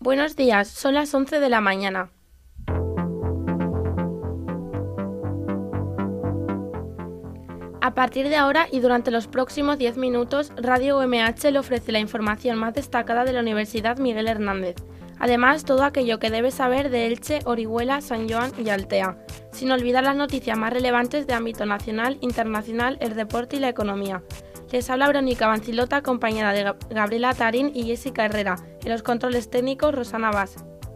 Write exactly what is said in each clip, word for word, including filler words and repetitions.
Buenos días, son las once de la mañana. A partir de ahora y durante los próximos diez minutos, Radio U M H le ofrece la información más destacada de la Universidad Miguel Hernández. Además, todo aquello que debe saber de Elche, Orihuela, San Joan y Altea, sin olvidar las noticias más relevantes de ámbito nacional, internacional, el deporte y la economía. Les habla Verónica Bancilota, acompañada de Gabriela Tarín y Jessica Herrera. En los controles técnicos, Rosana Vaz.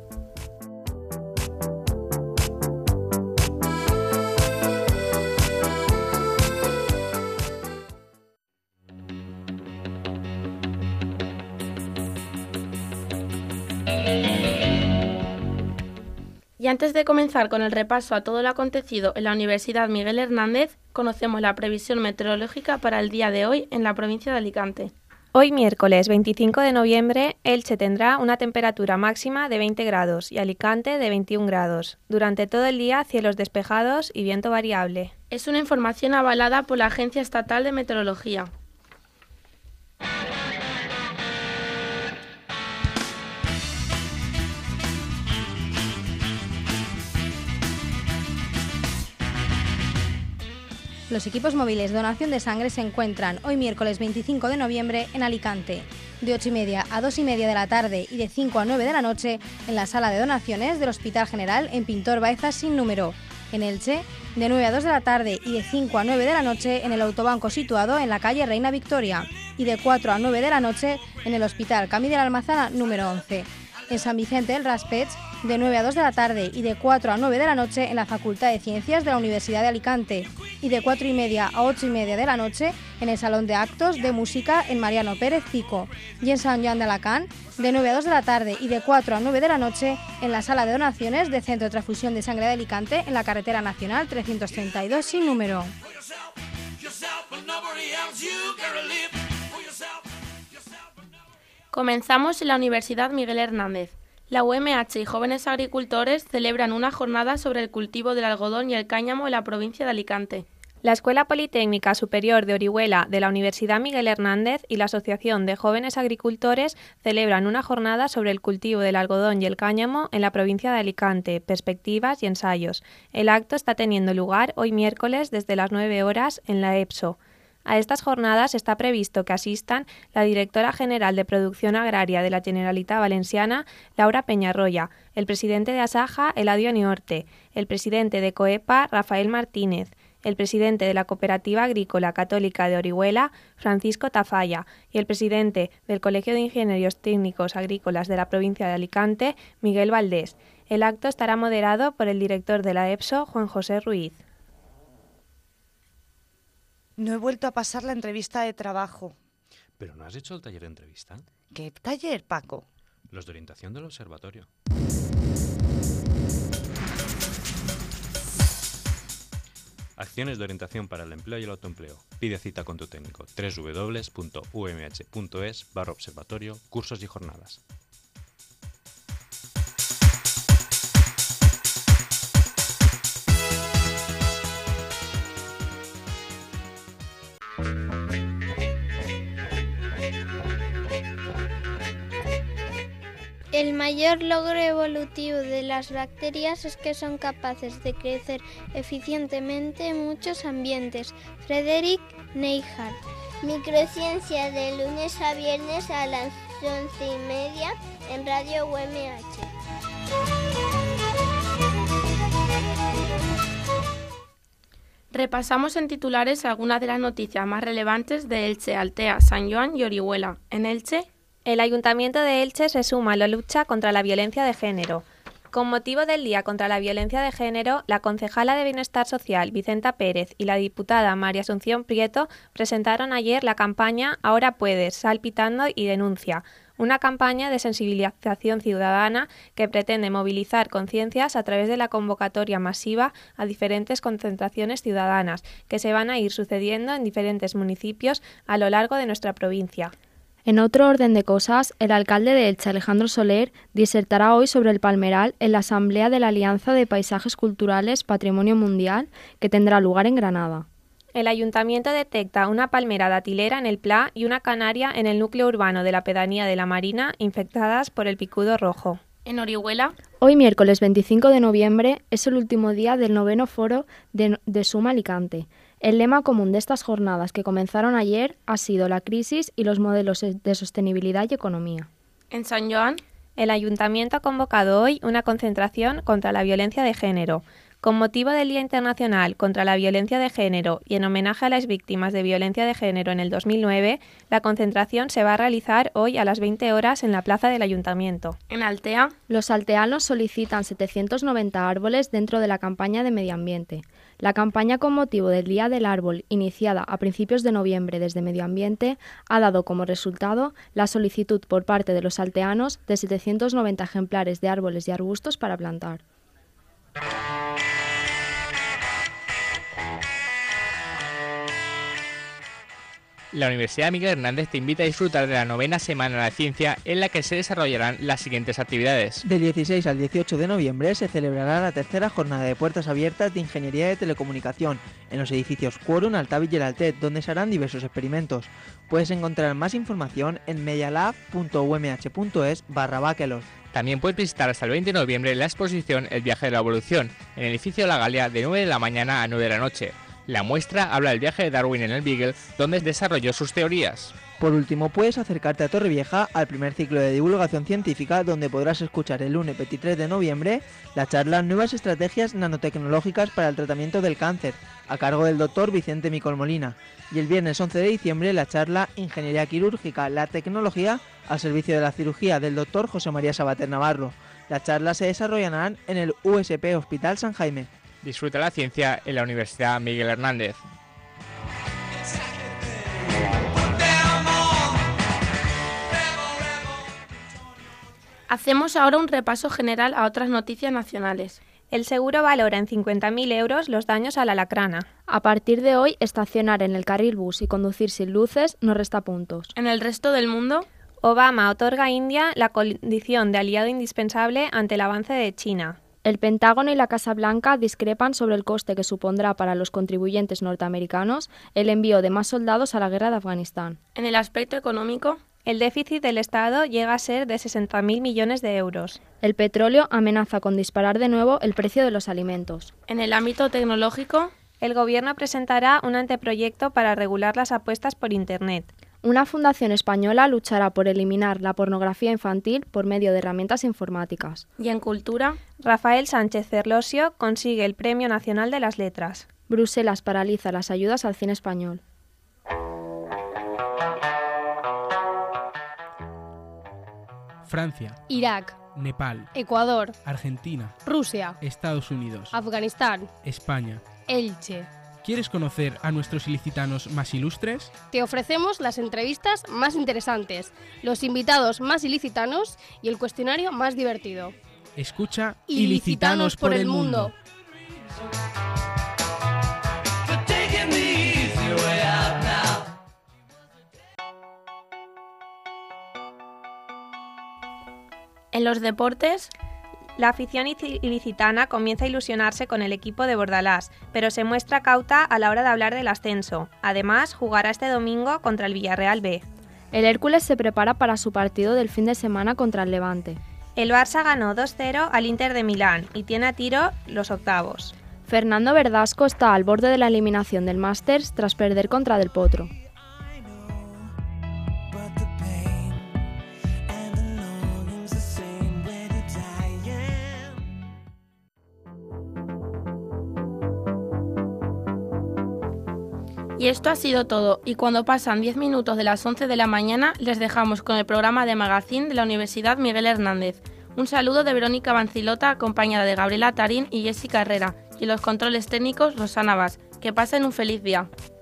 Y antes de comenzar con el repaso a todo lo acontecido en la Universidad Miguel Hernández, conocemos la previsión meteorológica para el día de hoy en la provincia de Alicante. Hoy miércoles veinticinco de noviembre, Elche tendrá una temperatura máxima de veinte grados y Alicante de veintiún grados. Durante todo el día, cielos despejados y viento variable. Es una información avalada por la Agencia Estatal de Meteorología. Los equipos móviles de donación de sangre se encuentran hoy miércoles veinticinco de noviembre en Alicante, de ocho y media a dos y media de la tarde y de cinco a nueve de la noche en la sala de donaciones del Hospital General en Pintor Baeza sin número. En Elche, de nueve a dos de la tarde y de cinco a nueve de la noche en el autobanco situado en la calle Reina Victoria y de cuatro a nueve de la noche en el Hospital Camí de la Almazana número once. En San Vicente del Raspeig, de nueve a dos de la tarde y de cuatro a nueve de la noche en la Facultad de Ciencias de la Universidad de Alicante y de cuatro y media a ocho y media de la noche en el Salón de Actos de Música en Mariano Pérez Cico. Y en San Joan de Alacant, de nueve a dos de la tarde y de cuatro a nueve de la noche en la Sala de Donaciones del Centro de Transfusión de Sangre de Alicante en la Carretera Nacional trescientos treinta y dos sin número. Comenzamos en la Universidad Miguel Hernández. La U M H y jóvenes agricultores celebran una jornada sobre el cultivo del algodón y el cáñamo en la provincia de Alicante. La Escuela Politécnica Superior de Orihuela de la Universidad Miguel Hernández y la Asociación de Jóvenes Agricultores celebran una jornada sobre el cultivo del algodón y el cáñamo en la provincia de Alicante, perspectivas y ensayos. El acto está teniendo lugar hoy miércoles desde las nueve horas en la EPSO. A estas jornadas está previsto que asistan la directora general de Producción Agraria de la Generalitat Valenciana, Laura Peñarroya, el presidente de Asaja, Eladio Niorte, el presidente de COEPA, Rafael Martínez, el presidente de la Cooperativa Agrícola Católica de Orihuela, Francisco Tafalla, y el presidente del Colegio de Ingenieros Técnicos Agrícolas de la provincia de Alicante, Miguel Valdés. El acto estará moderado por el director de la EPSO, Juan José Ruiz. No he vuelto a pasar la entrevista de trabajo. ¿Pero no has hecho el taller de entrevista? ¿Qué taller, Paco? Los de orientación del observatorio. Acciones de orientación para el empleo y el autoempleo. Pide cita con tu técnico. doble u doble u doble u punto u m h punto es barra observatorio, cursos y jornadas. El mayor logro evolutivo de las bacterias es que son capaces de crecer eficientemente en muchos ambientes. Frederick Neihart. Microciencia de lunes a viernes a las once y media en Radio U M H. Repasamos en titulares algunas de las noticias más relevantes de Elche, Altea, San Joan y Orihuela. En Elche, el Ayuntamiento de Elche se suma a la lucha contra la violencia de género. Con motivo del Día contra la Violencia de Género, la concejala de Bienestar Social, Vicenta Pérez, y la diputada María Asunción Prieto presentaron ayer la campaña Ahora Puedes, Sal Pitando y Denuncia, una campaña de sensibilización ciudadana que pretende movilizar conciencias a través de la convocatoria masiva a diferentes concentraciones ciudadanas que se van a ir sucediendo en diferentes municipios a lo largo de nuestra provincia. En otro orden de cosas, el alcalde de Elche, Alejandro Soler, disertará hoy sobre el palmeral en la Asamblea de la Alianza de Paisajes Culturales Patrimonio Mundial, que tendrá lugar en Granada. El ayuntamiento detecta una palmera datilera en el Pla y una canaria en el núcleo urbano de la pedanía de La Marina infectadas por el picudo rojo. En Orihuela, hoy miércoles veinticinco de noviembre es el último día del noveno foro de, de Suma Alicante. El lema común de estas jornadas que comenzaron ayer ha sido la crisis y los modelos de sostenibilidad y economía. En San Joan, el ayuntamiento ha convocado hoy una concentración contra la violencia de género. Con motivo del Día Internacional contra la Violencia de Género y en homenaje a las víctimas de violencia de género en el dos mil nueve, la concentración se va a realizar hoy a las veinte horas en la plaza del Ayuntamiento. En Altea, los alteanos solicitan setecientos noventa árboles dentro de la campaña de medio ambiente. La campaña con motivo del Día del Árbol, iniciada a principios de noviembre desde Medio Ambiente, ha dado como resultado la solicitud por parte de los alteanos de setecientos noventa ejemplares de árboles y arbustos para plantar. La Universidad Miguel Hernández te invita a disfrutar de la novena Semana de la Ciencia, en la que se desarrollarán las siguientes actividades. Del dieciséis al dieciocho de noviembre se celebrará la tercera jornada de puertas abiertas de Ingeniería de Telecomunicación en los edificios Quorum, Altavix y el Altet, donde se harán diversos experimentos. Puedes encontrar más información en medialab punto u m h punto es barra bakelos. También puedes visitar hasta el veinte de noviembre la exposición El viaje de la evolución, en el edificio La Galia, de nueve de la mañana a nueve de la noche. La muestra habla del viaje de Darwin en el Beagle, donde desarrolló sus teorías. Por último, puedes acercarte a Torrevieja al primer ciclo de divulgación científica, donde podrás escuchar el lunes veintitrés de noviembre la charla Nuevas estrategias nanotecnológicas para el tratamiento del cáncer, a cargo del doctor Vicente Micol Molina, y el viernes once de diciembre la charla Ingeniería quirúrgica, la tecnología al servicio de la cirugía, del doctor José María Sabater Navarro. Las charlas se desarrollarán en el U S P Hospital San Jaime. Disfruta la ciencia en la Universidad Miguel Hernández. Hacemos ahora un repaso general a otras noticias nacionales. El seguro valora en cincuenta mil euros los daños a la lacrana. A partir de hoy, estacionar en el carril bus y conducir sin luces no resta puntos. En el resto del mundo, Obama otorga a India la condición de aliado indispensable ante el avance de China. El Pentágono y la Casa Blanca discrepan sobre el coste que supondrá para los contribuyentes norteamericanos el envío de más soldados a la guerra de Afganistán. En el aspecto económico, el déficit del Estado llega a ser de sesenta mil millones de euros. El petróleo amenaza con disparar de nuevo el precio de los alimentos. En el ámbito tecnológico, el Gobierno presentará un anteproyecto para regular las apuestas por Internet. Una fundación española luchará por eliminar la pornografía infantil por medio de herramientas informáticas. Y en cultura, Rafael Sánchez Cerlosio consigue el Premio Nacional de las Letras. Bruselas paraliza las ayudas al cine español. Francia, Irak, Nepal, Ecuador, Argentina, Rusia, Estados Unidos, Afganistán, España, Elche. ¿Quieres conocer a nuestros ilicitanos más ilustres? Te ofrecemos las entrevistas más interesantes, los invitados más ilicitanos y el cuestionario más divertido. Escucha Ilicitanos por el mundo. En los deportes, la afición ilicitana comienza a ilusionarse con el equipo de Bordalás, pero se muestra cauta a la hora de hablar del ascenso. Además, jugará este domingo contra el Villarreal B. El Hércules se prepara para su partido del fin de semana contra el Levante. El Barça ganó dos cero al Inter de Milán y tiene a tiro los octavos. Fernando Verdasco está al borde de la eliminación del Masters tras perder contra Del Potro. Y esto ha sido todo, y cuando pasan diez minutos de las once de la mañana les dejamos con el programa de Magazine de la Universidad Miguel Hernández. Un saludo de Verónica Bancilota acompañada de Gabriela Tarín y Jessica Herrera, y los controles técnicos Rosana Vaz. Que pasen un feliz día.